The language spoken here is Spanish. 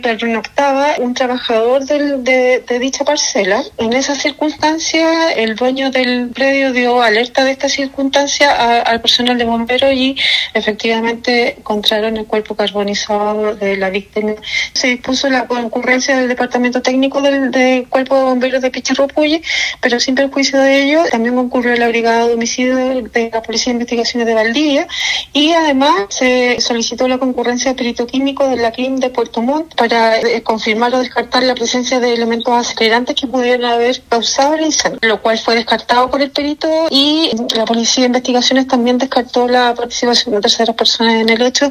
pernoctaba un trabajador de dicha parcela. En esa circunstancia, el dueño del predio dio alerta de esta circunstancia al personal de bomberos y efectivamente encontraron el cuerpo carbonizado de la víctima. Se dispuso la concurrencia del departamento técnico del cuerpo de bomberos de Pichirropulli, pero sin perjuicio de ello, también concurrió la brigada de homicidio de la Policía de Investigaciones de Valdivia y además se solicitó la concurrencia de perito químico de la CRIM de Puerto Montt para confirmar o descartar la presencia de elementos acelerantes que pudieran haber causado el incendio, lo cual fue descartado por el perito y la Policía de Investigaciones también descartó la participación de terceras personas en el hecho.